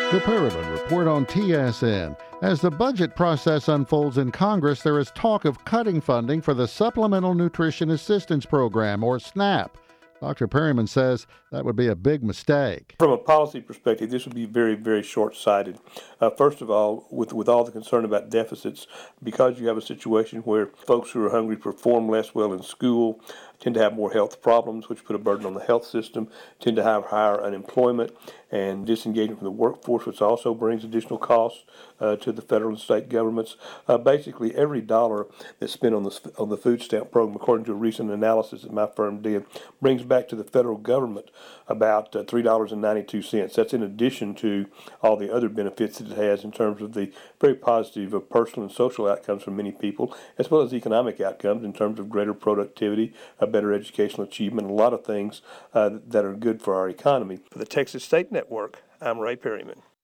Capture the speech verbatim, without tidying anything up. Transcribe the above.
The Perriman Report on T S N. As the budget process unfolds in Congress, there is talk of cutting funding for the Supplemental Nutrition Assistance Program, or SNAP. Doctor Perriman says that would be a big mistake. From a policy perspective, this would be very, very short-sighted. Uh, first of all, with, with all the concern about deficits, because you have a situation where folks who are hungry perform less well in school, tend to have more health problems, which put a burden on the health system, tend to have higher unemployment and disengagement from the workforce, which also brings additional costs uh, to the federal and state governments. Uh, basically, every dollar that's spent on the, on the food stamp program, according to a recent analysis that my firm did, brings back to the federal government about uh, three dollars and ninety-two cents. That's in addition to all the other benefits that it has in terms of the very positive uh, personal and social outcomes for many people, as well as economic outcomes in terms of greater productivity, a better educational achievement, a lot of things uh, that are good for our economy. For the Texas State Network, I'm Ray Perryman.